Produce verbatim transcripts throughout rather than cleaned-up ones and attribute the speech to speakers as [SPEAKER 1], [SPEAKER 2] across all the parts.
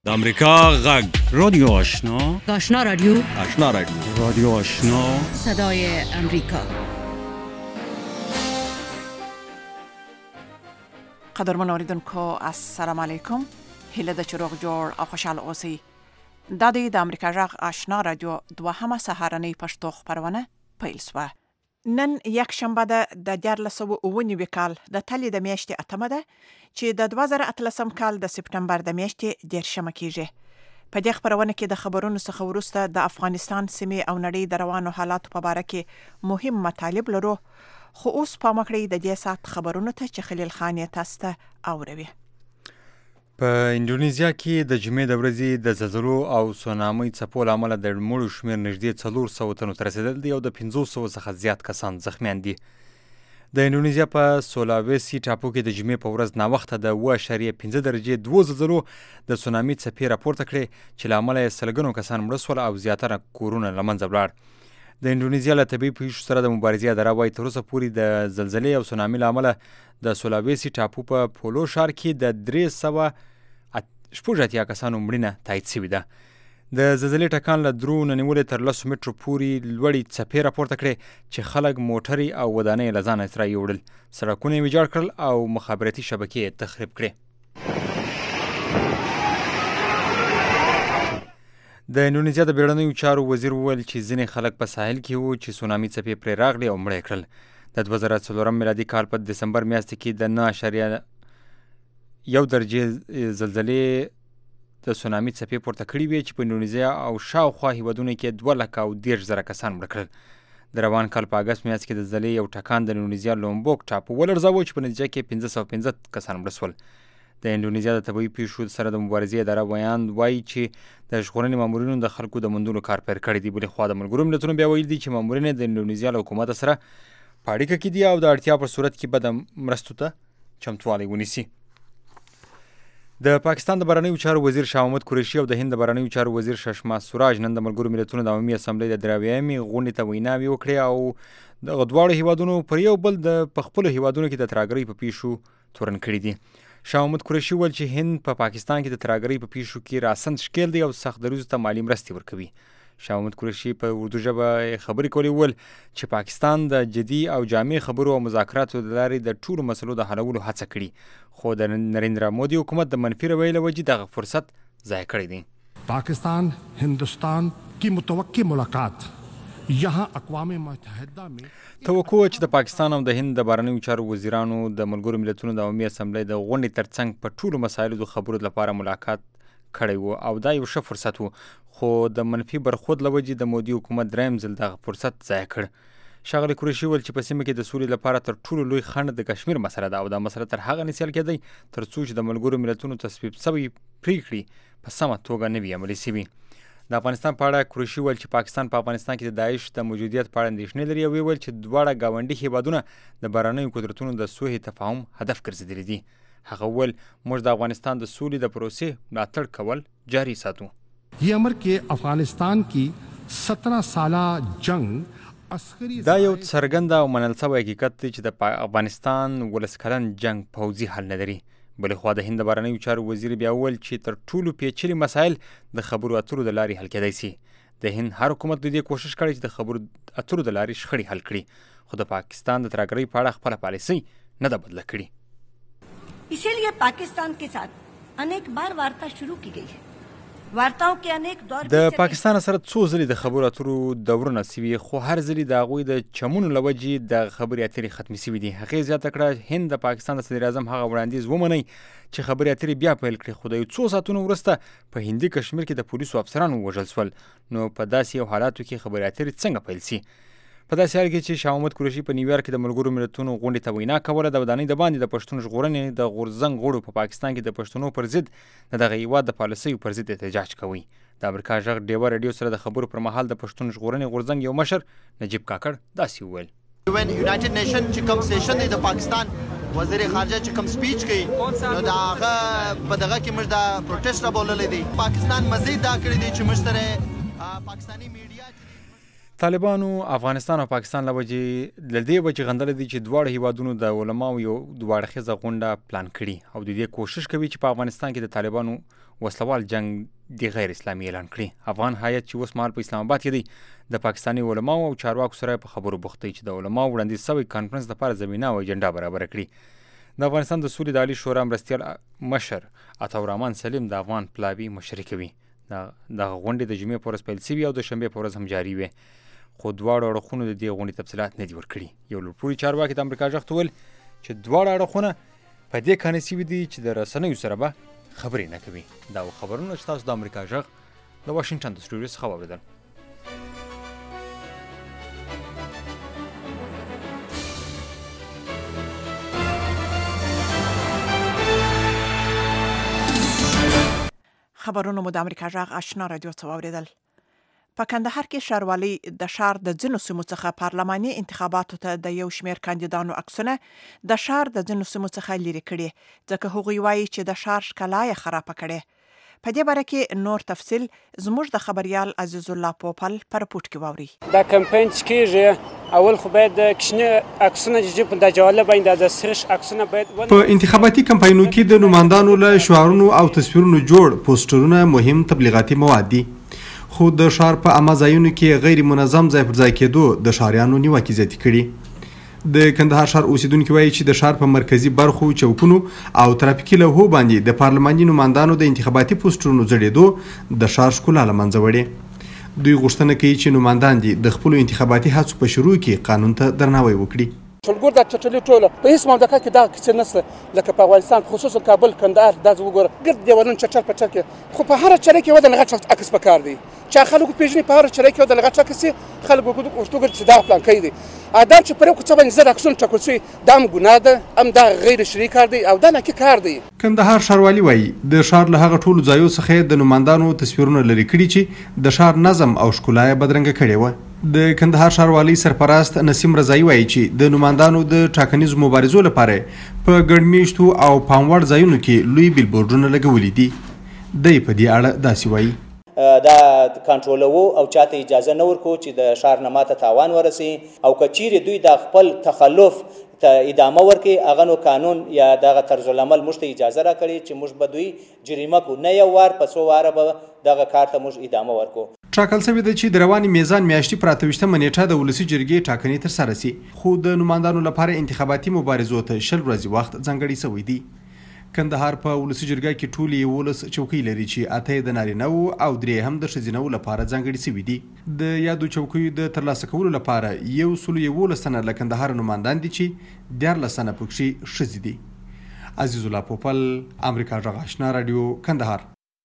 [SPEAKER 1] د امریکا غږ رادیو آشنا
[SPEAKER 2] آشنا رادیو
[SPEAKER 1] آشنا رادیو رادیو آشنا
[SPEAKER 2] صدای امریکا.
[SPEAKER 3] قدرمن اوریدونکو السلام علیکم. هیله د چروغ جوړ او خوشحال اوسئ. دا د امریکا غږ آشنا رادیو دوهمه سهارنۍ پښتو خبرونه پیل شوه. نن یک شنبه ده د دیارلس سوه اوه نوي کال د تلې د میاشتې اتمه ده چې د دوه زره اتلسم کال د سپټمبر د میاشتې دیرشمه کیږي. په دې خبرونه کې د خبرونو څخه وروسته د افغانستان سیمې او نړۍ د روانو حالاتو په باره کې مهم مطالب لرو، خو اوس پام وکړئ د دې ساعت خبرونو ته چې خلیل خان یې تاسو ته اوروي.
[SPEAKER 4] په اندونیزیا کې د جمعې د ورځې د زلزلو او سونامي څپو له امله د مړو شمېر نږدې څلور سوه تنو ته رسېدلی دی او د پنځوس سوو څخه زیات کسان زخمیان دي. د اندونیزیا په سولاویسي ټاپو کې د جمعې په ورځ ناوخته د اوه اعشاریه پنځه درجې دوو زلزلو د سونامي څپې راپورته کړې چې له امله یې سلګونو کسان مړه شول او زیاتره کورونه له منځه ولاړ. د اندونیزیا له طبیعي پیښو سره د مبارزې اداره وایي تر اوسه پورې د زلزلې او سونامي له امله د سولاویسي ټاپو په پولو ښار کې د درې سوه شپږ اتیا کسانو مړینه تایید شوې ده. د زلزلې ټکان له درو نه نیولې تر لسو مترو پورې لوړې څپې راپورته کړې چې خلک موټرې او ودانۍ له ځانه سره یوړل، سړکونه یې ویجاړ کړل او مخابراتي شبکې یې تخریب کړې. د اندونیزیا د بیړنیو چارو وزیر وویل چې ځینې خلک په ساحل کې وو چې سونامي څپې پرې راغلې او مړه یې کړل. د دوه زره څلورم میلادي کال په دسمبر میاشت کې د نه اعشاریه یو درجې زلزلې د سونامي څپې پورته کړې وې چې په اندونیزیا او شاوخوا هیوادونو کې دوه لکه او دېرش زره کسان مړه کړل. د روان کال په اګست میاشت کې د زلزلې یو ټکان د اندونیزیا لومبوک ټاپو ولړزاوه چې په نتیجه کې پنځه سوه پنځه کسان مړه شول. د اندونیزیا د طبیعي پیښو سره د مبارزې اداره ویان وایي چې د ژغورنې مامورینو د خلکو د موندلو کار پیل کړی دی. بلې خوا د ملګرو ملتونو بیا ویلي دي چې مامورین د اندونیزیا له حکومت سره په اړیکه کې دي او د اړتیا په صورت کې به د مرستو ته چمتوالی ونیسي. د پاکستان د بهرنیو چارو وزیر شاه محمود قریشي او د هند د بهرنیو چارو وزیر ششما سوراج نن د ملګرو ملتونو د عمومي اسمبلۍ د دراویمې غونډې ته ویناوې وکړې او دغه دواړو هیوادونو پر یو بل د په خپلو هیوادونو کې د ترهګرۍ په پیښو تورن کړي دي. شاه محمود قریشي وویل چې هند په پا پاکستان کې د ترهګرۍ په پیښو کې راسند ښکیل دی او سخت دریځو ته مالي مرستې ورکوي. شاه محمود قریشي په اردو ژبه خبرې کولې وویل چې پاکستان د جدي او جامع خبرو او مذاکراتو د لارې د ټولو مسلو د حلولو هڅه کړې، خو د نریندرا مودي حکومت د منفي رویې له وجې دغه فرصت ضایع کړی دی.
[SPEAKER 5] پاکستان هندوستان کی متوقع ملاقات یہاں اقوام متحدہ میں
[SPEAKER 4] توقع چې د پاکستان او د هند د بهرنیو چارو وزیرانو د ملګرو ملتونو د عمومي اسمبلۍ د غونډې ترڅنګ په ټولو مسایلو د خبرو لپاره ملاقات کړی و او دا یو ښه فرصت و، خو د منفي برخورد له وجې د مودي حکومت دریم ځل دغه فرصت ضایع کړ. ښاغلي قریشي وویل چې په سیمه کې د سولې لپاره تر ټولو لوی خنډ د کشمیر مسله ده او دا مسله تر هغه نه سیال کېدی تر څو چې د ملګرو ملتونو تصویب شوې پریکړې په سمه توګه نه وي عملي شوي. د افغانستان په اړه قریشي وویل چې پاکستان په افغانستان کې د داعش د موجودیت په اړه اندېښنې لري او ویل چې دواړه ګاونډي هیوادونه د بهرنیو قدرتونو د صلح تفاهم هدف ګرځېدلي دي. هغه وویل موږ د افغانستان د سولې د پروسې ملاتړ کول جاري ساتو.
[SPEAKER 5] یہ امر کے افغانستان کی سترہ سالہ جنگ
[SPEAKER 4] دا یو څرګنده او منل شوی حقیقت دی چې د افغانستان ولس کلن جنگ پوځي حل نه لري. بلې خوا د هند د بهرنیو چارو وزیر بیا وویل چې تر ټولو پیچلي مسایل د خبرو اترو د لارې حل کېدای شي. د هند هر حکومت د دې کوشش کړی چې د خبرو اترو د لارې شخړې حل کړي، خو د پاکستان د ترهګرۍ په اړه خپله پالیسۍ نه ده بدله کړې.
[SPEAKER 6] इसी लिए पाकिस्तान के साथ अनेक बार वार्ता शुरू की गई है. वार्ताओं के अनेक दौर
[SPEAKER 4] د پاکستان سره څو ځلې د خبرو اترو دورونه شوي، خو هر ځلې د هغوی د چمونو له وجې د خبرې اترې ختمې شوي دي. هغې زیاته کړه هند د پاکستان د صدر اعظم هغه وړاندیز ومنئ چې خبرې اترې بیا پیل کړي، خو د یو څو ساعتونو وروسته په هندي کشمیر کې د پولیسو افسران ووژل شول. نو په داسې یو حالاتو کې خبرې اترې څنګه پیل شي؟ په داسې حال کې چې شاه محمود قریشي په نیویارک کې د ملګرو ملتونو غونډې ته وینا کوله، د ودانۍ د باندې د پښتون ژغورنې د غورځنګ غړو په پاکستان کې د پښتنو پر ضد د دغه هیواد د پالیسیو پر ضد احتجاج کوي. د امریکا غږ ډیوه رادیو سره د خبرو پر مهال د پښتون ژغورنې غورځنګ یو مشر نجیب کاکړ داسې وویل.
[SPEAKER 7] یونایټډ نیشن چې کوم سیشن دی د پاکستان وزیر خارجه چې کوم سپیچ کوي نو دا هغه په دغه کې موږ د پروټیسټ را بوللی دی. پاکستان مزید دا کړی دی چې موږ سره پاکستاني میډیا
[SPEAKER 4] طالبانو افغانستان او پاکستان له وجې له دې وجې غندلې دي چې دواړه هیوادونو د علماو یو دوه اړخیزه غونډه پلان کړي او د دې کوشش کوي چې په افغانستان کې د طالبانو وسلوال جنگ د غیر اسلامي اعلان کړي. افغان هیات چې اوس مهال په اسلام آباد کې دی د پاکستاني علماو او چارواکو سره په خبرو بوخت دی چې د علماو وړاندیز شوی کانفرنس لپاره زمینه او اجنډا برابره کړي. د افغانستان د سولې د عالي شورا مرستیال مشر عطاالرحمن سلیم د افغان پلاوي مشري کوي. د غونډې د جمعې په ورځ پیل شوي او د شنبې په ورځ هم جاري وي، خو دواړو اړخونو د دې غونډې تفصیلات نه دي ورکړي. یو لوړپوړي چارواکي د امریکا غږ ته وویل چې دواړه اړخونه په دې قانع شوي دي چې د رسنیو سره به خبرې نه کوي. دا خبرونه چې تاسو د امریکا غږ د واشنګټن د سټوډیو څخه واورېدل.
[SPEAKER 3] خبرونه مو د امریکا غږ آشنا رادیو څخه واورېدل. په کندهار کې ښاروالۍ د ښار د ځینو سیمو څخه پارلماني انتخاباتو ته د یو شمېر کاندیدانو عکسونه د ښار د ځینو سیمو څخه لرې کړي، ځکه هغوی وایي چې د ښار ښکلا یې خرابه کړې. په دې باره کې نور تفصیل زموږ د خبریال عزیز الله پوپل په رپورټ کې واوري.
[SPEAKER 8] دا کمپاین چې کېږي اول خو باید د کشنه عکسونه چې د جالب باندې د سرش عکسونه باید
[SPEAKER 9] په انتخاباتي کمپاینونو کې د نمائندانو له شعارونو او تصویرونو جوړ پوسټرونه مهم تبلیغاتي مواد دي، خو د ښار په عامه ځایونو کې غیر منظم ځای پر ځای کېدو د ښاریانو نیوکې زیاتې کړي. د کندهار ښار اوسیدونکي وایي چې د ښار په مرکزي برخو چوکونو او ترافیکي لوحو باندې د پارلماني نمائندانو د انتخاباتي پوسټرونو ځړېدو د ښار ښکلا له منځه وړې. دوی غوښتنه کوي چې نمائندان دي د خپلو انتخاباتي هڅو په شروع کې قانون ته درناوی وکړي.
[SPEAKER 8] ټولګور د چټلي ټوله په هیڅ مملکت کې دا کیسه نشته لکه په افغانستان خصوصا کابل کندهار دا وګوره ګرد دیوالونه چټل په چټ کې، خو په هر چره کې ودا لغت عکس پکار دی چې خلکو پیژني په هر چره کې ودا لغت عکس خلکو ورته چې دا پلان کوي. ادم چې پر یو څه باندې زړه عکسونه ټکول شي دا هم ګناه ده، هم دا غیر شرعي کار دی او دا نه کې کار دی.
[SPEAKER 9] کندهار ښاروالي وایي د ښار له هغه ټولو ځایو څخه د نمائندانو تصویرونه لرې کړي چې د ښار نظم او ښکلا یې بدرنګه کړې وه. د کندهار ښاروالۍ سرپرست نسیم رضایي وایي چې د نمائندانو د ټاکنیزو مبارزو لپاره په ګڼ میشتو او پاموړ ځایونو کې لوی بیلبورډونه لګولي دي. دی په دې اړه داسې وایي:
[SPEAKER 10] دا کنټرولوو او چاته اجازه نه ورکو چې د ښار نه ماته تاوان ورسي، او که چیرې دوی د خپل تخلف ته ادامه ورکړي هغه نو قانون یا دغه طرز العمل موږ ته اجازه راکړي چې موږ به دوی جریمه کړو، نه یو وار په څو واره به دغه کار ته موږ ادامه ورکړو.
[SPEAKER 9] ټاکل شوې ده چې د روانې میزان میاشتې پر اته ویشتمه نیټه د ولسي جرګې ټاکنې ترسره شي، خو د نمائندانو لپاره انتخاباتي مبارزو ته شل ورځې وخت ځانګړی شوی دی. کندهار په ولسي جرګه کې ټولې یولس چوکۍ لري چې اته د نارینه‌وو او درې هم د ښځینه‌وو لپاره ځانګړي شوي دي. د یادو چوکیو د ترلاسه کولو لپاره یو سلو یولس تنه له کندهار نمائندان دي چې دیارلس تنه پکښې ښځې دي. عزیز الله پوپل، امریکا غږ آشنا رادیو، کندهار.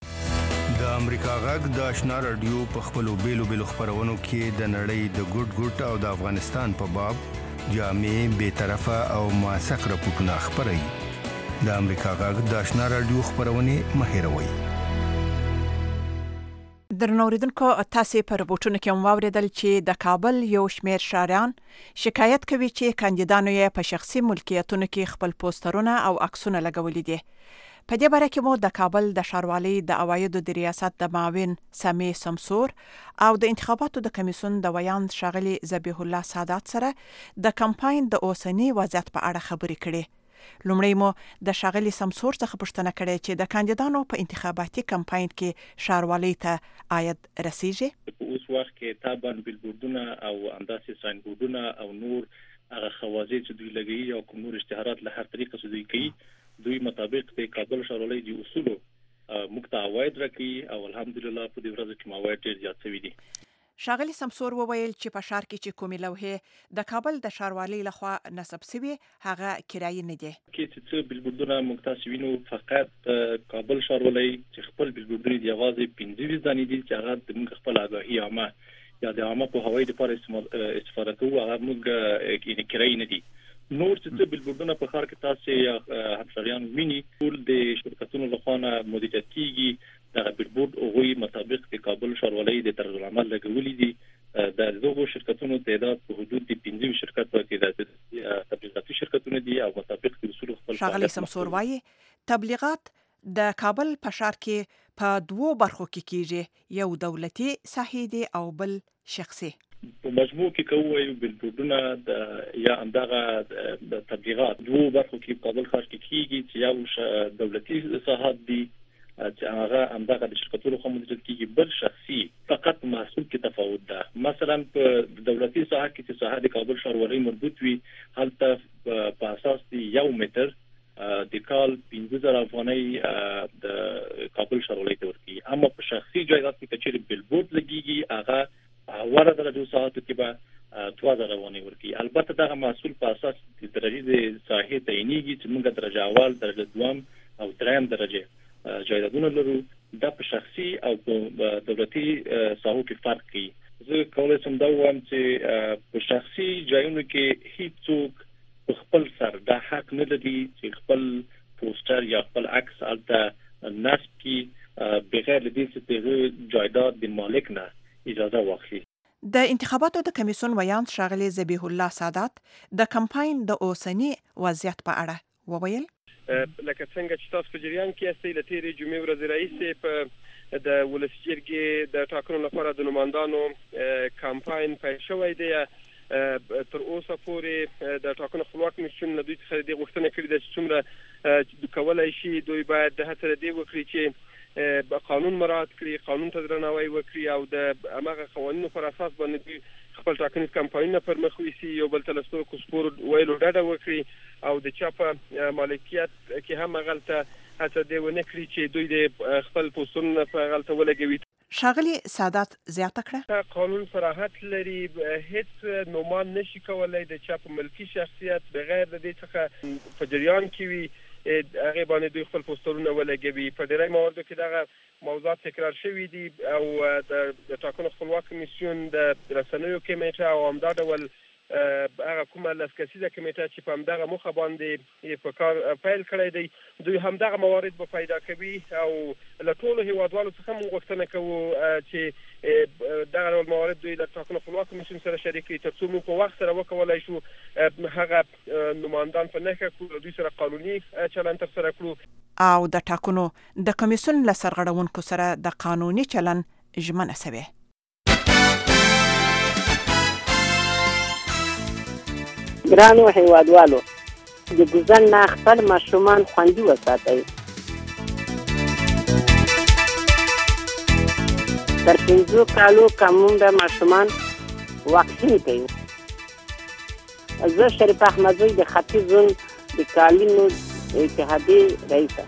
[SPEAKER 11] د امریکا غږ د آشنا رادیو په خپلو بیلو بیلو خپرونو کې د نړۍ د ګوټ ګوټ او د افغانستان په باب جامع، بې طرفه او موثق راپورټونه خپروي. د امریکا غږ د آشنا رادیو خپرونې مه هېروئ.
[SPEAKER 3] درنو اوریدونکو، تاسې په رپورټونو کې هم واورېدل چې د کابل یو شمېر ښاریان شکایت کوي چې کاندیدانو یې په شخصي ملکیتونو کې خپل پوسټرونه او عکسونه لګولي دي. په دې باره کې مو د کابل د ښاروالۍ د عوایدو د ریاست د معاون سمي سمسور او د انتخاباتو د کمیسیون د ویاند ښاغلي ذبیح الله سادات سره د کمپاین د اوسني وضعیت په اړه خبرې کړې. لومړی مو د ښاغلي سمسور څخه پوښتنه کړې چې د کاندیدانو په انتخاباتي کمپاین کې ښاروالۍ ته عاید رسیږي.
[SPEAKER 12] په اوس وخت کې طبعا بیلبورډونه او همداسې ساینبورډونه او نور هغه خوازې چې دوی لګوي او کوم نور اشتهارات له هر طریقه چې دوی کوي، دوی مطابق د کابل ښاروالۍ د اصولو موږ ته عواید راکوي او الحمدلله په دې ورځو کې عواید ډېر زیات شوي دي.
[SPEAKER 3] ښاغلي سمسور وویل چې په ښار کې چې کومې لوحې د کابل د ښاروالۍ لخوا نصب شوي هغه کرایي نه دي.
[SPEAKER 12] کې چې څه بیلبورډونه موږ تاسو وینو، فقط کابل ښاروالۍ چې خپل بیلبورډونه دي یوازې پنځه ویشت دانې دي چې هغه د موږ خپل آګاهي عامه یا د عامه پوهاوي لپاره استفاده کوو، هغه موږ کرایي نه دي. نور چې څه بیلبورډونه په ښار کې تاسو یا همسایان ویني ټول د شرکتونو لخوا نه مدیریت کیږي. دغه بیلبورډ هغوی مطابق د کابل ښاروالۍ د طرز العمل لګولي دي. د دغو شرکتونو تعداد په حدود د پنځه شرکت پکې د تبلیغاتي شرکتونه دي او مطابق د اصول خپل
[SPEAKER 3] ښاغلي سمسور وایي تبلیغات د کابل په ښار کې په دوو برخو کې کیږي، یو دولتي ساحې دي او بل شخصي.
[SPEAKER 12] په مجموع کې کوو بلبورډونه د یا همدغه د تبلیغات دوه برخو کې کابل ښار کې کیږي چې یو دولتي ساحات دي چې هغه همدغه د شرکتونو خو مدیریت کیږي، بل شخصي فقط محصول کې تفاوت ده. مثلا په دولتي ساحه کې چې ساحه د کابل ښاروالۍ مربوط وي هلته په اساس دی یو متر د کال پنځه زره افغانۍ د کابل ښاروالۍ ته ورکړي، اما په شخصي جایداد کې چې بلبورډ لګیږي هغه اوله درجه ساحاتو کې به دوه زره افغانۍ ورکړي. البته دغه محصول په اساس د درجې د ساحې تعینېږي چې موږ درجه اول، درجه دوم او دریم درجه جایدادونه لرو. دا په شخصي او په دولتي ساحو کې فرق کوي. زه کولی شم دا ووایم چې په شخصي ځایونو کې هیڅوک په خپل سر دا حق نه لري چې خپل پوسټر یا خپل عکس هلته نصب کړي بغیر له دې چې د جایداد د مالک نه اجازه واخلي.
[SPEAKER 3] د انتخاباتو د کمیسیون ویاند ښاغلي ذبیح الله سادات د کمپاین د اوسنی وضعیت په اړه وویل.
[SPEAKER 13] لکه څنګه چې تاسو په جریان کې یاستئ، له تېرې جمعې ورځې راهیسې په د ولسي جرګې د ټاکنو لپاره د نمایندانو کمپاین پیل شوی دی. تر اوسه پورې د ټاکنو خپلواک کمیسیون له دوی څخه دې غوښتنه کړې ده چې څومره کولی شي دوی باید د هڅه دې وکړي چې قانون مراعات کړي، قانون ته درناوی وکړي او د هماغه قوانینو پر اساس باندې دوی خپل ټاکنیز کمپاینونه پر مخ ویسي، یو بل ته له سترګو سپور ویلو ډډه وکړي او د چا په مالکیت کې هم هغلته هڅه دې ونه کړي چې دوی د خپل پوسټرونه په هغلته ولګوي.
[SPEAKER 3] ښاغلي سادات زیاته کړه
[SPEAKER 13] قانون صراحت لري، هیڅ نومان نشي کولای د چا په ملکي شخصیت بغیر د دې څخه په جریان کې وي هغه باندې دوی خپل پوسټرونه ولګوي. په ډیری مواردو کې دغه موضوعات تکرار شوي دي او د ټاکنو خپلواک کمیسیون د رسنیو کمیټه او همدا ډول هغه کومه لس کسیزه کمیټه چې په همدغه موخه باندې په کار پیل کړی دی، دوی همدغه موارد به پیدا کوي او له ټولو هیوادوالو څخه موږ غوښتنه کوو چې دغه ډول موارد دوی له ټاکنو خپلواک کمیسیون سره شریک کړي تر څو موږ په وخت سره وکولی شو هغه نمایندان په نښه کړو، دوی سره قانوني چلند ترسره کړو
[SPEAKER 3] او د ټاکنو د کمیسیون له سرغړونکو سره د قانوني چلند ژمنه شوې.
[SPEAKER 14] ګرانو هیوادوالو، د ګوزن نه خپل ماشومان خوندي وساتئ. تر پنځو کالو کمونده ماشومان واکسین کوي. زه شریف احمدزی د ختیځ زون د کالینو اتحادیې رئیسه.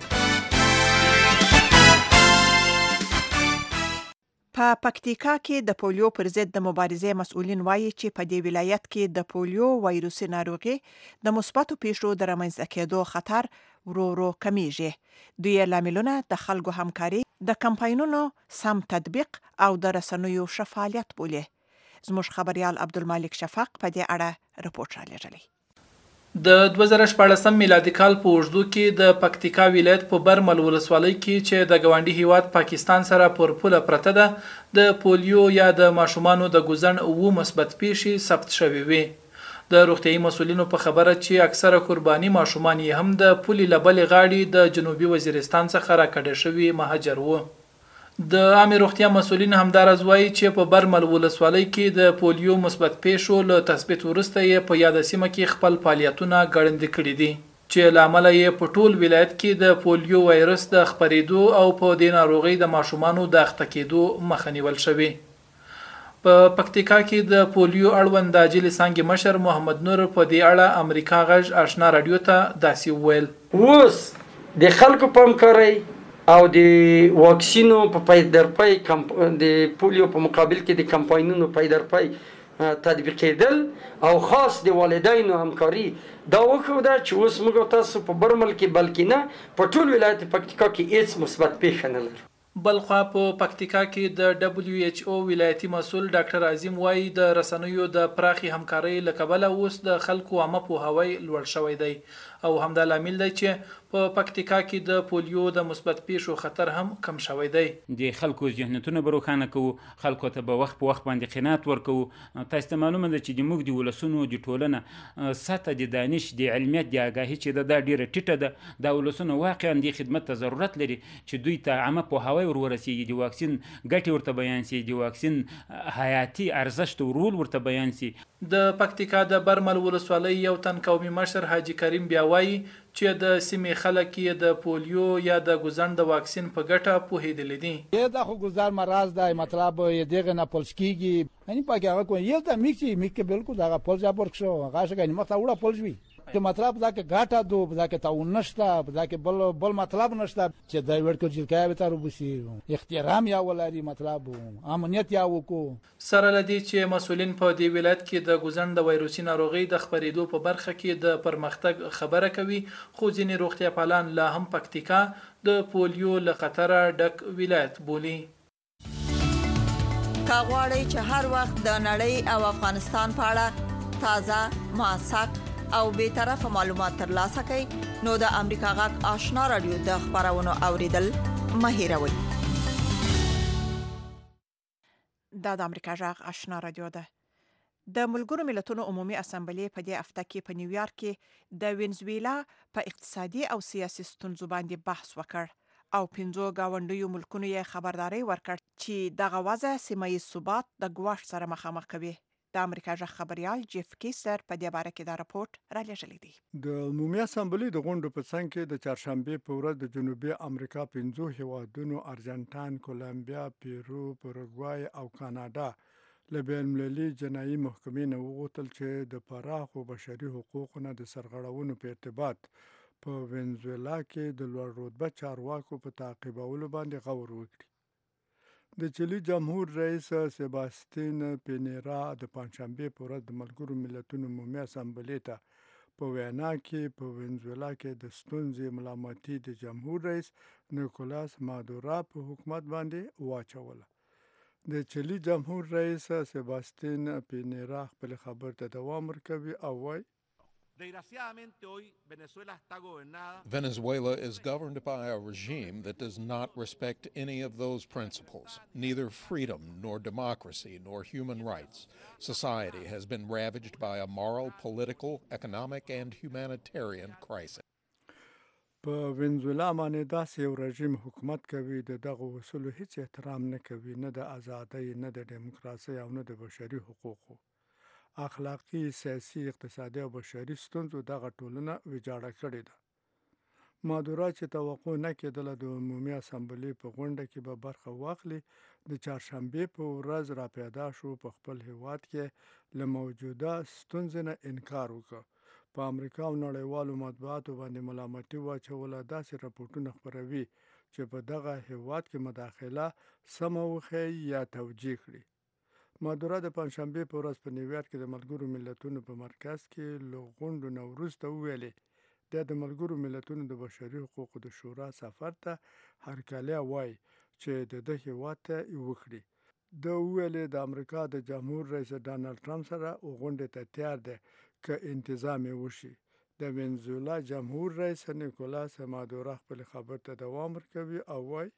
[SPEAKER 3] په پکتیکا کې د پولیو پر ضد د مبارزې مسؤلین وایي چې په دې ولایت کې د پولیو وایروسي ناروغي د مثبتو پیښو د رامنځته کېدو خطر ورو ورو کمیږي. دوی لاملونه د خلکو همکاري، د کمپاینونو سم تطبیق او د رسنیو شفافیت بولي. زموږ خبريال عبدالمالک شفاق په دې اړه رپورټ رالیږلی.
[SPEAKER 15] د دوه زره شپاړسم میلادي کال په اوږدو کې د پکتیکا ولایت په برمل ولسوالۍ کې چې د ګاونډي هیواد پاکستان سره پر پوله پرته ده، د پولیو یا د ماشومانو د ګوزن اوه مثبت پیښې ثبت شوې وې. د روغتیايي مسؤلینو په خبره چې اکثره قرباني ماشومان یې هم د پولې له بلې غاړې د جنوبي وزیرستان څخه راکډه شوي مهاجر وو. د عامه روغتیا مسؤلین همدارز وایي چې په برمل ولسوالۍ کې د پولیو مثبت پیښو له تثبیت وروسته یې په یاده سیمه کې خپل فعالیتونه ګړندي کړي دي چې له امله یې په ټول ولایت کې د پولیو وایرس د خپرېدو او په دې ناروغۍ د ماشومانو د اخته کېدو مخه نیول شوې. په پکتیکا کې د پولیو اړوند د عاجلې څانګې مشر محمد نور په دې اړه امریکا غږ آشنا رادیو ته داسې وویل.
[SPEAKER 16] اوس د خلکو په همکارۍ او د واکسینو په پیدرپی د پولیو په مقابل کې د کمپاینونو پیدرپی تطبیقېدل او خاص د والدینو همکاري دا وښوده چې اوس موږ تاسو په برمل کې بلکې نه په ټول ولایت پکتیکا کې هیڅ مثبت پیښه نه لرو.
[SPEAKER 15] بلخوا په پکتیکا کې د دبلیو ایچ او ولایتي مسؤل ډاکټر عظیم وایي د رسنیو د پراخي همکارۍ له کبله اوس د خلکو عامه پوهاوی لوړ شوی دی او همدا لامل دی چې په پکتیکا کې د پولیو د مثبت پیښو خطر هم کم شوی دی.
[SPEAKER 17] د خلکو ذهنیتونه به روښانه کوو، خلکو ته به وخت په وخت باندې قناعت ورکوو. تاسو ته معلومه ده چې د موږ د ولسونو د ټولنه سطح د دانش د علمیت د آګاهي چې ده دا ډېره ټیټه ده. دا ولسونه واقعا دې خدمت ته ضرورت لري چې دوی ته عامه پوهاوی ور ورسیږي، د واکسین ګټې ورته بیان سي، د واکسین حیاتي ارزښت او رول ورته بیان سي.
[SPEAKER 15] د پکتیکا د برمل ولسوالۍ یو تن قومي مشر حاجي کریم بیا وایي چې د سیمې خلک یې د پولیو یا د ګوزن د واکسین په ګټه پوهېدلی دي.
[SPEAKER 18] یې دا خو ګوزن مرض دی، مطلب یې دغه نه پلس کېږي، یعنې پکې هغه کوي یو ته میک چې میک کې بالکل دغه پلس یا پرک شو هغه شګه نه مخته وړه پلس وي چې مطلب دا کې ګاټه دو دا کې تاون نشته، دا کې بل بل مطلب نشته چې دا ورته جلکای به تر وبسي احترام یا ولري مطلب امنیت یا وکړو.
[SPEAKER 15] سره لدی چې مسولین په دې ولایت کې د ګوزن د وایروسي ناروغي د خپرېدو په برخه کې د پرمختګ خبره کوي، خو ځینې روغتیا پالان لا هم پکتیکا د پولیو له خطره ډک ولایت بولي.
[SPEAKER 19] کاغواړي چې هر وخت د نړۍ او افغانستان په اړه تازه موثق او به طرفه معلومات ترلاسه کړئ نو د امریکا غږ آشنا رادیو د خبرونو اوریدل مه هېروئ.
[SPEAKER 3] دا د امریکا غږ آشنا رادیو ده. د ملګرو ملتونو عمومي اسامبلې په دې هفته کې په نیویارک کې د وینزویلا په اقتصادي او سیاسي ستونزو باندې بحث وکړ او پنځو گاونډیو ملکونو یې خبرداري ورکړ چې دغه وضع سیمه ییز ثبات د ګواښ سره مخامخ کوي. د امریکا غږ خبريال جيف کیسر په دې باره کې دا راپورټ را لېږلی دی.
[SPEAKER 20] د عمومي اسامبلې د غونډو په څنګ کې د چهارشنبه په ورځ د جنوبي امریکا پنځو هیوادونو ارجنټاین، کولمبیا، پیرو، پاراګوای او کاناډا له بین المللي جنایي محکمې نه وغوښتل چې د پراخو بشري حقوقو نه د سرغړونو په ارتباط په وینزویلا کې د لوړ رتبه چارواکو په تعقیبولو باندې غور وکړي. د چلی جمهور رئیس سیباستین پینیرا د پنځشنبه په ورځ د ملګرو ملتونو عمومي اسامبلې ته په وینا کې په وینزویلا کې د ستونزې ملامتي د جمهور رئیس نیکولاس مادورا په حکومت باندې واچوله. د چلی جمهور رئیس سیباستین پینیرا خپل خبر ته دوام ورکوي او وایي
[SPEAKER 21] Venezuela is governed by a regime that does not respect any of those principles, neither freedom nor democracy nor human rights. Society has been ravaged by a moral, political, economic, and humanitarian crisis.
[SPEAKER 20] په وینزویلا باندې داسې یو رژیم حکومت کوي د دغه اصولو هیڅ احترام نه کوي، نه د ازادۍ، نه د دیموکراسۍ او نه د بشري حقوقو. اخلاقی، سیاسي، اقتصادي او بشري ستونزو دغه ټولنه ویجاړه کړې ده. مادورا چې توقع نه کېدله د عمومي اسامبلې په غونډه کې به برخه واخلي، د چهارشنبې په ورځ را پیدا شو په خپل هیواد کې له موجوده ستونزې نه انکار وکړ. په امریکا او نړیوالو مطبوعاتو باندې ملامتي واچوله. داسې راپورټونه خپروي چې په دغه هیواد کې مداخله سمه وښیي یا توجیه کړي. مادورا د پنځشنبې په ورځ په نیویارک کې د ملګرو ملتونو په مرکز کې له غونډو نه وروسته وویلې دا د ملګرو ملتونو د بشري حقوقو د شورا سفر ته هرکلی وایي چې د ده هیواد ته وکړي. د ویلې د امریکا د جمهور رئیس ډانلډ ټرمپ سره غونډې ته تیار دی که انتظام یې وشي. د وینزویلا جمهور رئیس نیکولاس مادورا خپل خبر ته دوام ورکوي او وایي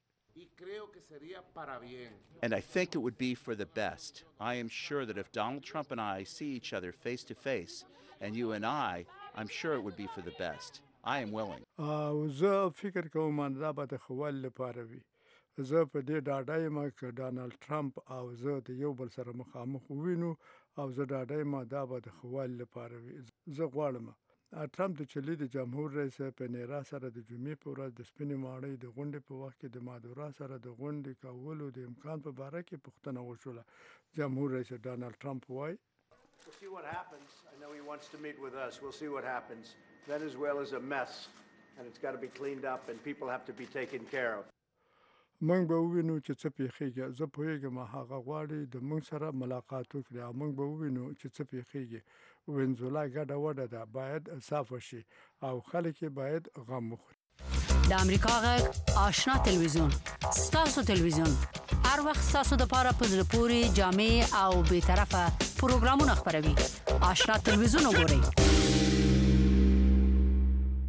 [SPEAKER 22] And I think it would be for the best. I am sure that if Donald Trump and I see each other face to face, and you and I, I'm sure it would be for the best. I am willing.
[SPEAKER 20] او زه فکر کوم دا به د خوال لپاره وي. زه په دې ډاډه یم چې ډانلډ ټرمپ او زه د یو بل سره مخامخ ووینو او زه ډاډه یم دا به د خوال لپاره وي. زه غواړم ټرمپ د چلی د جمهور رئیس پینیرا سره د جمعې په ورځ د سپینې ماڼۍ د غونډې په وخت کې د مادورا سره د غونډې کولو د امکان په باره کې پوښتنه وشوله. جمهور رئیس ډانلډ ټرمپ وایي
[SPEAKER 23] We'll see what happens. I know he wants to meet with us. We'll see what happens. Venezuela is a mess and it's got to be cleaned up and people have to be taken care of.
[SPEAKER 20] موږ به ووینو چې څه پیښیږي. زه پوهیږم هغه غواړي د موږ سره ملاقات وکړي او موږ به ووینو چې څه پیښیږي. وینزویلا ګډه وډه ده، باید صاف شي او خلک باید غم وخوري.
[SPEAKER 2] د امریکا غږ آشنا تلویزیون ستاسو تلویزیون هر وخت ستاسو د پاره په زړه پورې جامع او به طرفه پروګرامونه خبروي. آشنا تلویزیون وګورئ.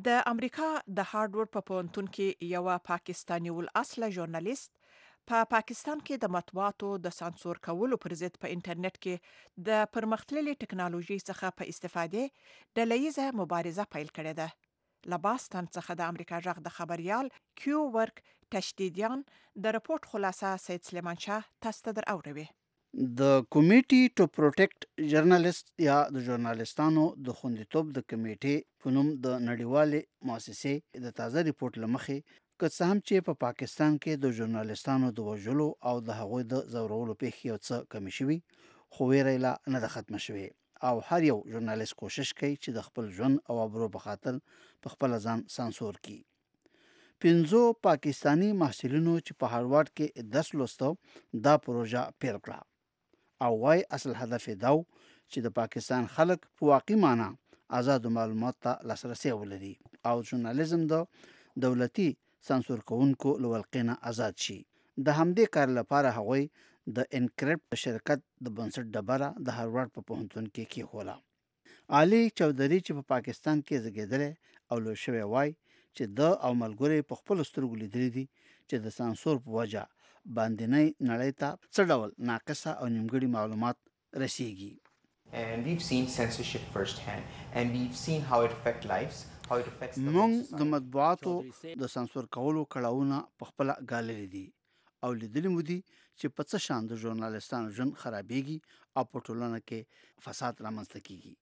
[SPEAKER 3] د امریکا د هارډورډ په پوهنتون کې یو پاکستاني ول اصله ژورنالیست په پا پاکستان کې د مطبوعاتو د سانسور کولو پر ضد په انټرنیټ کې د پرمختللي ټکنالوژي څخه په استفاده ډلهییزه مبارزه پیل کړې ده. له باستان څخه د امریکا غږ د خبريال کیو ورک تشدیدیان د رپورت خلاصه سید سلیمان شاه تاسو ته در اوروي.
[SPEAKER 1] د کمیټي ټو پروټیکټ ژورنالیست یا د ژورنالیستانو د خوندیتوب د کمیټې په نوم د نړیوالې مؤسسې د تازه ریپورت لمخې که څه هم چې په پاکستان کې د ژورنالیستانو د وژلو او د هغوی د ځورولو پیښې یو څه کمې شوي، خو ویره لا نه ده ختمه شوې او هر یو ژورنالیست کوشش کوي چې د خپل ژوند او ابرو په خاطر په خپل ځان سانسور کړي. پنځو پاکستانی محصلینو چې په هاروارډ کې درس لوسته دا پروژه پیل کړه او وايي اصل هدف یې دا چې د پاکستان خلک په واقعي معنا آزاد معلومات ته لاسرسي ولري او ژورنالیزم د دولتي سانسور کوونکو له ولقې نه آزاد شي. د همدې کار لپاره هغوی د انکریپټ شرکت د بنسټ ډبره د هاروارډ په پوهنتون کې کېښوله. علي چودھري چې په پاکستان کې زیږېدلی او لوی شوی وای چې د او ملګري په خپل سترګو لیدلي دي چې د سانسور په وجه باندنۍ نړۍ ته څه ډول ناقصه او نیمګړي معلومات رسیږي.
[SPEAKER 5] And we've seen censorship firsthand and we've seen how it affects lives, how it affects the
[SPEAKER 1] موږ د مطبوعاتو د سانسور کولو کړاوونه په خپل ګاللي دي او لیدلي مو دي چې په څه شان د ژورنالیستانو ژوند خرابېږي او په ټولنه کې فساد رامنځته کیږي.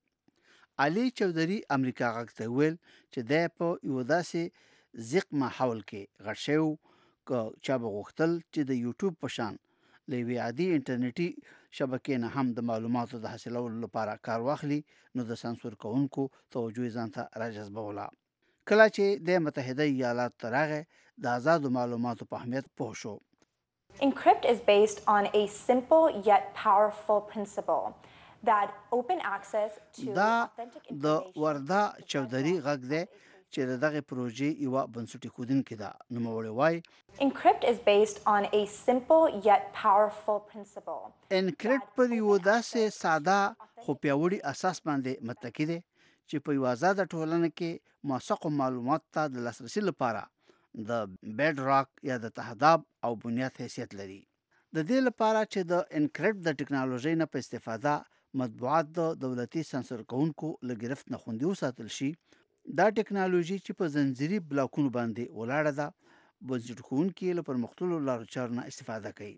[SPEAKER 1] علي چودھري امریکا غږ ته ویل چې دی په یو داسې ضیق ماحول کې غټ شوی که چا به غوښتل چې د یوټیوب په شان له یوې عادي انټرنیټي شبکې نه هم د معلوماتو د حاصلولو لپاره کار واخلي نو د سانسور کوونکو توجه یې ځان ته راجذبوله. کله چې د متحده ایالاتو ته راغی د آزادو معلوماتو په اهمیت پوه شو.
[SPEAKER 6] Encrypt is based on a simple yet powerful principle that open access to
[SPEAKER 1] دا
[SPEAKER 6] authentic
[SPEAKER 1] د وردا چودھري غږ دی چې دغه پروژې یو بنسټي کودونکې ده. نوموړی وایي
[SPEAKER 6] Encrypt is based on a simple yet powerful principle.
[SPEAKER 1] انکریپټ پر یو داسې ساده خو پیاوړي اساس باندې متکی دی چې په یو آزاده ټولنه کې موثق معلومات ته د لاسرسي لپاره د بیډ راک یا د تهداب او بنیاد حیثیت لري. د دې لپاره چې د انکریپټ د ټکنالوژي نه په استفاده مطبوعات د دولتي سانسور کوونکو له گرفت نه خوندي وساتل شي، دا ټکنالوژي چې په زنجیري بلاکونو باندې ولاړه ده بنسټ کوونکي له پرمختللو لارو چارو نه استفاده کوي.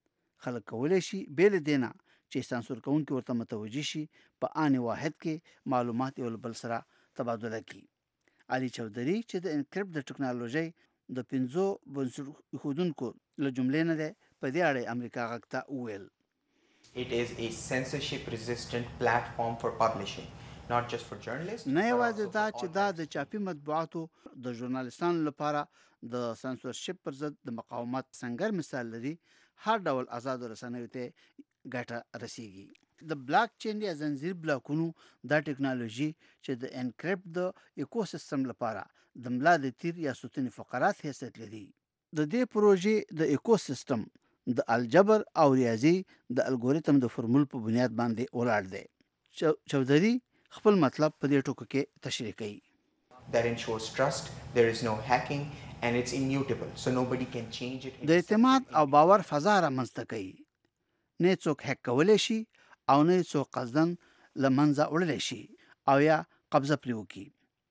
[SPEAKER 1] خلک کولی شي بې له دې نه چې سانسور کوونکي ورته متوجه شي په آن واحد کې معلومات یو له بل سره تبادله کړي. علي چودھري چې د انکریپټ د ټکنالوژي د پنځو بنسټ ایښودونکو له جملې نه دی په دې اړه امریکا غږ ته وویل
[SPEAKER 5] It is a censorship resistant platform for publishing. Not just for journalists.
[SPEAKER 1] نه یوازې دا چې دا د چاپي مطبوعاتو د ژورنالیستانو لپاره د سانسورشپ پر ضد د مقاومت څنګه مثال لري، هر ډول آزاد رسنیو ته ګټه رسیږي. د بلاک چین یا زنجیر بلاکونو دا ټکنالوژي چې د انکریپټ د ایکوسیستم لپاره د ملا د تیر یا ستوني فقرات حیثیت لري. د دې پروژې د ایکوسیستم د الجبر او ریاضي د الګوریتم د فرمول په بنیاد باندې ولاړ دی. چودھري خپل مطلب په دې ټکو کې تشریح کوي.
[SPEAKER 5] That ensures trust, there is no hacking and it's immutable so nobody can change it.
[SPEAKER 1] د اعتماد او باور فضا رامنځته کوي. نه څوک هک کولی شي او نه څوک قصدن له منځه وړلی شي او یا قبضه پرې وکړي.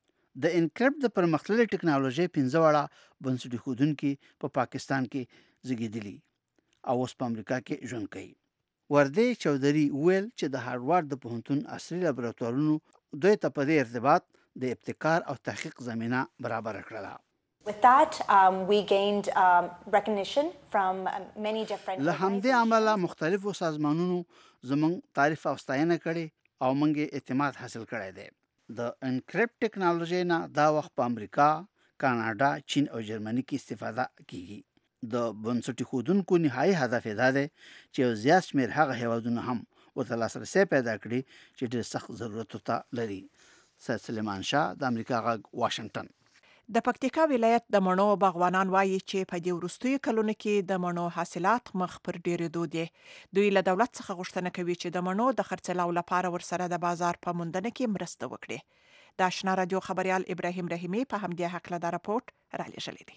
[SPEAKER 1] د انکریپټ د پرمختللې ټکنالوژۍ پنځه واړه بنسټ ایښودونکي په پاکستان کې زیږېدلي او اوس په امریکا کې ژوند کوي. وردی چودھري ویل چې د هاروارډ د پوهنتون عصري لابراتوارونو دوی ته په دې ارتباط د ابتکار او تحقیق زمینه برابر کړله.
[SPEAKER 6] With that, um, we gained um, recognition from um, many different
[SPEAKER 1] له همدې عمله مختلفو سازمانونو زموږ تعریف او ستاینه کړې او موږ اعتماد حاصل کړی دی. د انکریپټ ټکنالوژي نه دا وخت په امریکا، کاناډا، چین او جرمني کې استفاده کیږي. د بنسټ ایښودونکو نهایي هدف یې دا دی چې یو زیات شمېر هغه هیوادونه هم ورته لاسرسی پیدا کړي چې ډېر سخت ضرورت ورته لري. سید سلیمان شاه د امریکا غږ واشنگټن.
[SPEAKER 3] د پکتیکا ولایت د مڼو باغوانان وایي چې په دې وروستیو کلونو کې د مڼو حاصلات مخ پر ډېرېدو دي. دوی له دولت څخه غوښتنه کوي چې د مڼو د خرڅلاو لپاره ورسره د بازار په موندنه کې مرسته وکړي. د آشنا رادیو خبريال ابراهیم رحیمی په همدې حق له راپورټ را لېږلی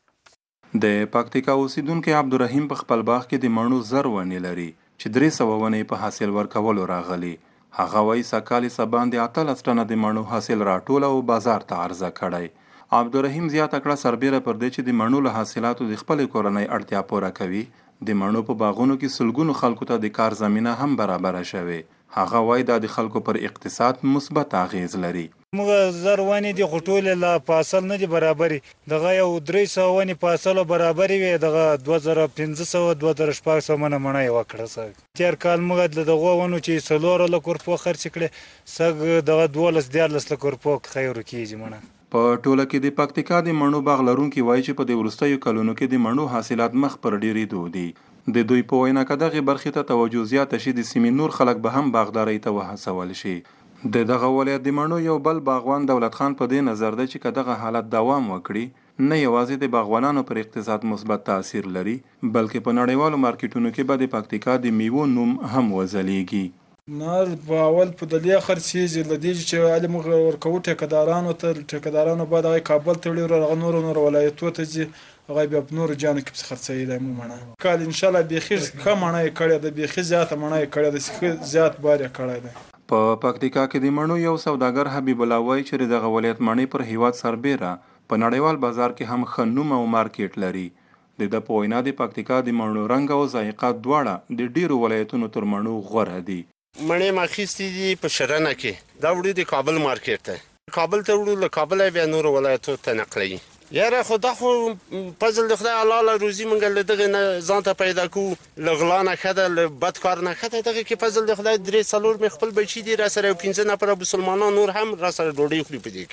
[SPEAKER 3] دی.
[SPEAKER 4] د پکتیکا اوسیدونکو عبدالرحیم په خپل باغ کې د مڼو زر ونې لري چې درې سوه ونې په حاصل ورکولو راغلي. هغه وایي سږکال یې باندې اتلس ټنه د مڼو حاصل راټول او بازار ته عرضه کړی. عبدالرحیم زیاته کړه سربیره پر دې چې د مڼو له حاصلاتو د خپلې کورنۍ اړتیا پوره کوي. د مڼو په باغونو کې سلګونو خلکو ته د کار زمینه هم برابره شوې. هغه وایي دا د خلکو پر اقتصاد مثبت اغیز لري.
[SPEAKER 7] موږ زر ونې دي خو ټولې لا په اصل نه دي برابرې. دغه یو درې سوه ونې په اصلو برابرې وې. دغه دوه زره پنځه سوه دوه زره شپږ سوه منه مڼه یې وکړه. تېر کال موږ له دغو ونو چې څلور لکه روپۍ خرڅ کړې سږ دغه دولس دیارلس لکه روپۍ خیر کېږي مڼه.
[SPEAKER 4] په ټوله کې د پکتیکا د مڼو باغ لرونکي وایي چې په د وروستیو کلونو کې د مڼو حاصلات مخ پر ډېرېدو دي. د دوی په وینا که دغې برخې ته توجه زیاته شي د سیمې نور خلک به هم باغدارۍ ته وهڅول شي. د دغه ولایت د مڼو یو بل باغوان دولت خان په دې نظر دی چې که دغه حالت دوام وکړي نه یوازې د باغوانانو پر اقتصاد مثبت تاثیر لري بلکې په نړیوالو مارکیټونو کې به د پکتیکا د میوو نوم هم وځلیږي.
[SPEAKER 8] نار په اول په دلیه خرڅېږي له دې چې علي موږ ورکوو ټیکهدارانو ته ټیکهدارانو باید هغه کابل ته وړي هغه نورو نورو ولایتو ته ځي هغه بیا په نورو جانو کې پسې خرڅوي دی مو مڼه. کال انشاءالله بیخي ښه مڼه یې کړې ده بیخي زیاته مڼه یې کړې ده ښه زیات بار یې کړی دی.
[SPEAKER 4] په پکتیکا کې د مڼو یو سوداګر حبیب الله وایي چې دغه ولایت مڼې پر هیواد سربیره په نړیوال بازار کې هم ښه نوم او مارکیټ لري. د ده په وینا د پکتیکا د مڼو رنګ او ذایقه دواړه د ډیرو ولایتونو تر مڼو غوره دي.
[SPEAKER 24] مڼې ما اخیستې دي په شرنه کې دا وړي د کابل مارکیټ ته کابل ته وړو له کابله بیا نورو ولایتو ته نقلوي. یاره خو دا خو فضل د خدای حلاله روزي موږ له دغې نه ځان ته پیدا کوو له غلا نه ښه ده له بد کار نه ښه ده. دغې کې فضل د خدای درې څلور مې خپل بچي دي را سره یو پنځه نفره مسلمانان نور هم را سره ډوډۍ خوري په دې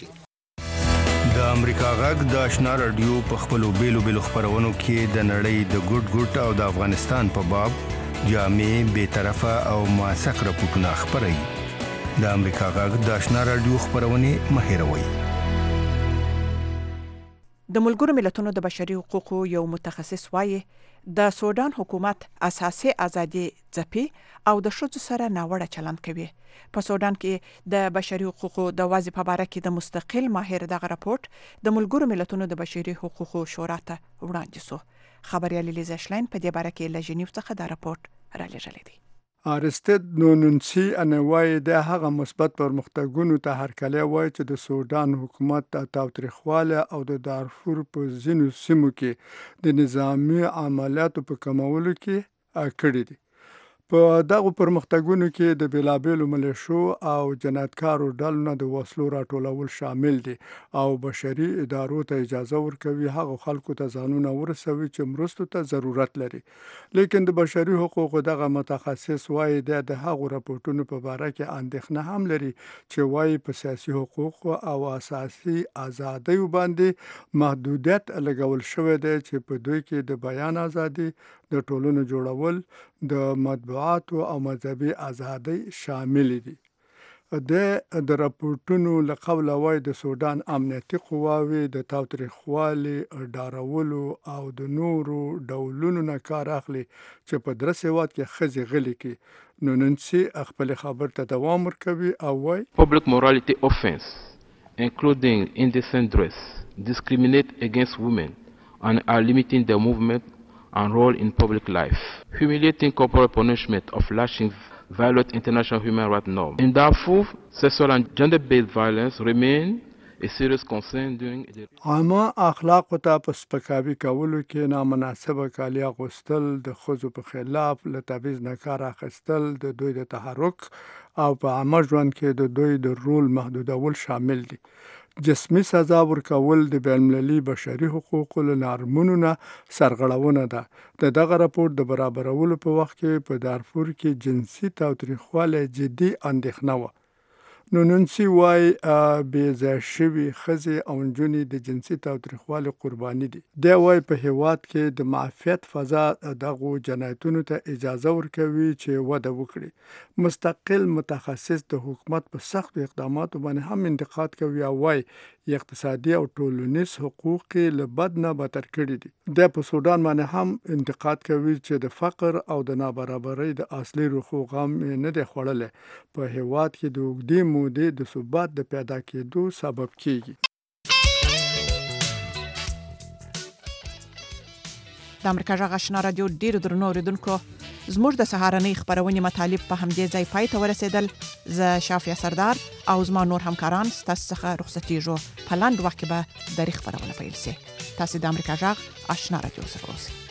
[SPEAKER 24] کې.
[SPEAKER 11] د امریکا غږ د آشنا رادیو په خپلو بیلو بیلو خپرونو کې د نړۍ د ګوټ ګوټ او د افغانستان په باب جامع بیطرفه او موثق راپورټونه خپروي. د امریکا غږ د آشنا رادیو خپرونې مه هېروئ.
[SPEAKER 3] د ملګرو ملتونو د بشري حقوقو یو متخصص وایي د سودان حکومت اساسي ازادي ځپي او د ښځو سره ناوړه چلند کوي. په سودان کې د بشري حقوقو د وضع په اړه کې د مستقل ماهر دغه راپورټ د ملګرو ملتونو د بشري حقوقو شورا ته وړاندې شو. خبريال لیزا شلاین په دې باره کې له ژنیو څخه دا راپورټ را لېږلی دی.
[SPEAKER 20] آرستد نونونسی انوای د هغه مثبت پرمختګونو ته هرکلی وایي چې د سودان حکومت د تاوتریخواله او د دارفور په ځینو سیمو کې د نظامی عملیاتو په کمولو کې کړي دي. په دغه پرمختګونو کې د بیلابیلو ملیشو او جنایتکارو ډلو نه د وسلو راټولول شامل دي او بشري ادارو ته اجازه ورکوي هغه خلکو ته ځانونه ورسوي چې مرستو ته ضرورت لري. لیکن د بشري حقوقو دغه متخصص وایي د هغو راپورټونو په باره کې اندېښنه هم لري چې وایي په سیاسي حقوقو او اساسي ازادیو باندې محدودیت لګول شوی دی چې په دوی کې د بیان ازادي د ټولنو جوړول د مطبوعاتو او مذهبي ازادۍ شامل دي. د د راپورټونو له قوله وایي د سودان امنیتي قواوې د تاوتریخوالي ډارولو او د نورو ډولونو نه کار اخلي چې په درس هېواد کې ښځې غلي کړي. نو ننسي خپل خبر ته دوام ورکوي او وایي
[SPEAKER 25] Public morality offense including indecent dress discriminate against women and are limiting their movement and role in public life. Humiliating corporal punishment of lashing violate international human rights norms. In Darfur, sexual and gender-based violence remain a serious concern during the
[SPEAKER 20] عامه اخلاق ته په سپکاوي کولو کې نامناسبه کالي اغوستل د ښځو په خلاف له تبعیض نه کار اخیستل د دوی د تحرک او په عامه ژوند کې د دوی د رول محدودول شامل دي. جسمی سزا ورکول د بین‌المللي بشري حقوقو له نارمونو نه سرغړونه ده. د دغه راپورټ د برابرولو په وخت کې په دارفور کې جنسي تاوتریخوالی جدي اندېښنه وه. نو ننسي وایي بې ځای شوي ښځې او نجونې د جنسي تاوتریخوالي قرباني دي. دی وایي په هېواد کې د معافیت فضا دغو جنایتونو ته اجازه ورکوي چې وده وکړي. مستقل متخصص د حکومت په سختو اقداماتو باندې هم انتقاد کوي او وایي اقتصادي او ټولنیز حقوق له بد نه بدتر کړي دي. دی په سودان باندې هم انتقاد کوي چې د فقر او د نابرابرۍ د اصلي رخو غم نه دی خوړلی. په هېواد کې د اوږدې مودې د ثبات د پیدا کېدو سبب کیږي.
[SPEAKER 3] د امریکا غږ آشنا رادیو ډیرو درنو اوریدونکو زموږ د سهارنۍ خبرونې مطالب په همدې ځای پای ته ورسېدل. زه شافیا سردار او زما نور همکاران ستاسو څخه رخصتېږو. په لاندې وخت کې به درې خبرونه پیل شي. تاسو د امریکا غږ آشنا رادیو سره اوسئ.